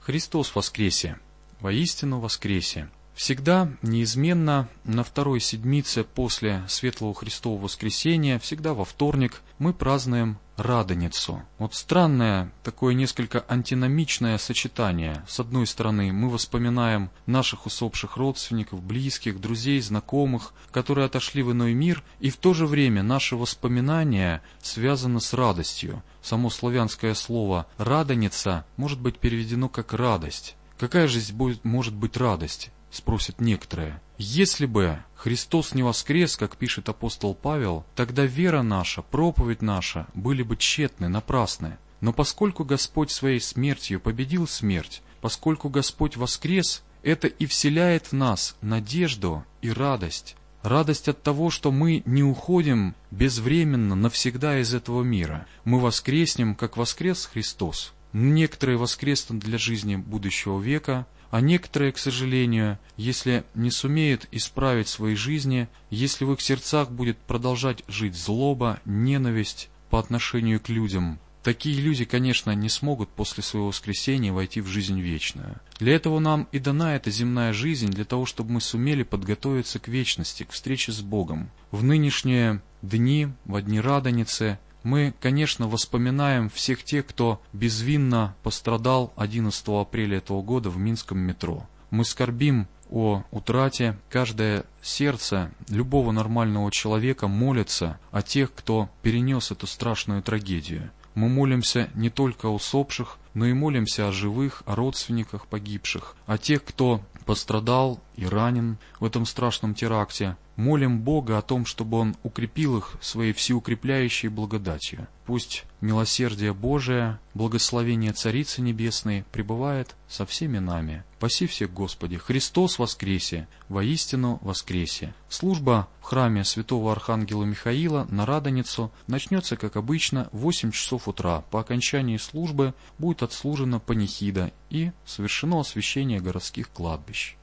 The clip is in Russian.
Христос воскресе! Воистину воскресе! Всегда, неизменно, на второй седмице после Светлого Христового воскресения, всегда во вторник, мы празднуем Радоницу. Вот странное, такое несколько антиномичное сочетание. С одной стороны, мы вспоминаем наших усопших родственников, близких, друзей, знакомых, которые отошли в иной мир, и в то же время наше воспоминание связано с радостью. Само славянское слово «радоница» может быть переведено как «радость». Какая же здесь может быть радость? Спросят некоторые. Если бы Христос не воскрес, как пишет апостол Павел, тогда вера наша, проповедь наша были бы тщетны, напрасны. Но поскольку Господь своей смертью победил смерть, поскольку Господь воскрес, это и вселяет в нас надежду и радость. Радость от того, что мы не уходим безвременно, навсегда из этого мира. Мы воскреснем, как воскрес Христос. Некоторые воскреснут для жизни будущего века, а некоторые, к сожалению, если не сумеют исправить свои жизни, если в их сердцах будет продолжать жить злоба, ненависть по отношению к людям, такие люди, конечно, не смогут после своего воскресения войти в жизнь вечную. Для этого нам и дана эта земная жизнь, для того, чтобы мы сумели подготовиться к вечности, к встрече с Богом. В нынешние дни, во дни Радоницы, мы, конечно, вспоминаем всех тех, кто безвинно пострадал 11 апреля этого года в Минском метро. Мы скорбим о утрате. Каждое сердце любого нормального человека молится о тех, кто перенес эту страшную трагедию. Мы молимся не только о усопших, но и молимся о живых, о родственниках погибших, о тех, кто пострадал и ранен в этом страшном теракте. Молим Бога о том, чтобы Он укрепил их своей всеукрепляющей благодатью. Пусть милосердие Божие, благословение Царицы Небесной пребывает со всеми нами. Паси всех, Господи! Христос воскресе! Воистину воскресе! Служба в храме святого Архангела Михаила на Радоницу начнется, как обычно, в 8 часов утра. По окончании службы будет отслужена панихида и совершено освящение городских кладбищ.